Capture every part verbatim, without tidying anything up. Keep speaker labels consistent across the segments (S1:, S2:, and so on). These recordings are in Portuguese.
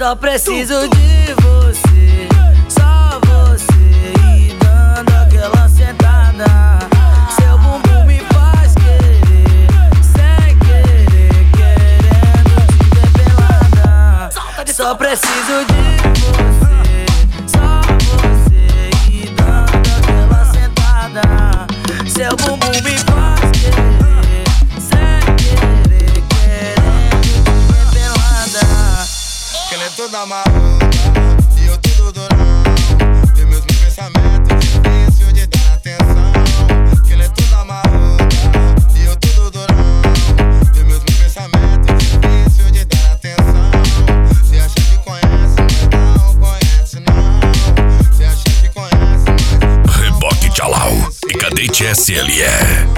S1: Só preciso de você, só você. E dando aquela sentada, seu bumbum me faz querer, sem querer, querendo te ver pelada. Só preciso de você, só você. E dando aquela sentada, seu bumbum me faz querer, sem querer, querendo te ver pelada.
S2: Que ela é toda maluca e eu tudo durão. Tem mesmo pensamento difícil de dar atenção. Que ela é toda maluca e eu tudo durão. Tem mesmo pensamento difícil de dar atenção. Cê acha que conhece, mas não conhece não. Cê acha que conhece, mas
S3: Reboque Tchalau e Cadete S L E.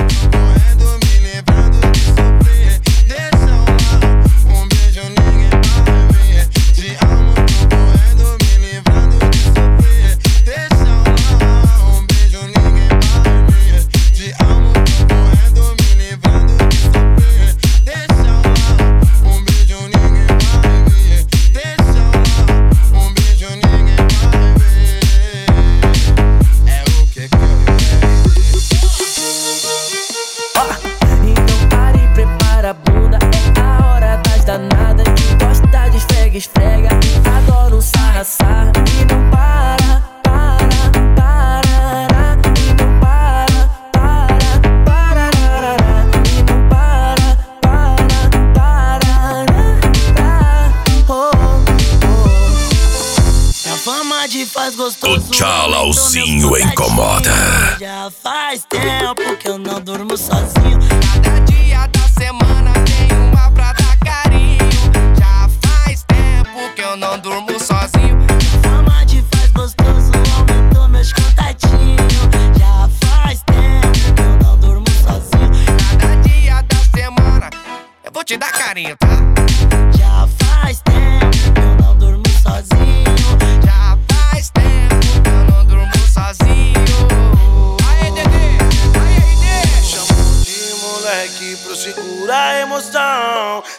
S1: Esfrega, adoro um sarra-sarra e não para, para, para, e não para, para, para, e não para, para, para, oh, oh. A fama de faz gostoso.
S3: O Tchalauzinho incomoda.
S1: Já faz tempo que eu não durmo sozinho.
S2: Cada dia da semana tem uma pra dar carinho. Já faz tempo que eu não durmo sozinho.
S1: A fama de faz gostoso aumentou meus contatinhos. Já faz tempo que eu não durmo sozinho.
S2: Cada dia da semana eu vou te dar carinho, tá?
S1: Já faz tempo que eu não durmo sozinho.
S2: Já faz tempo que eu não durmo sozinho. Aê, Dedê, aê, Dedê.
S4: Chamo de moleque pra segurar a emoção.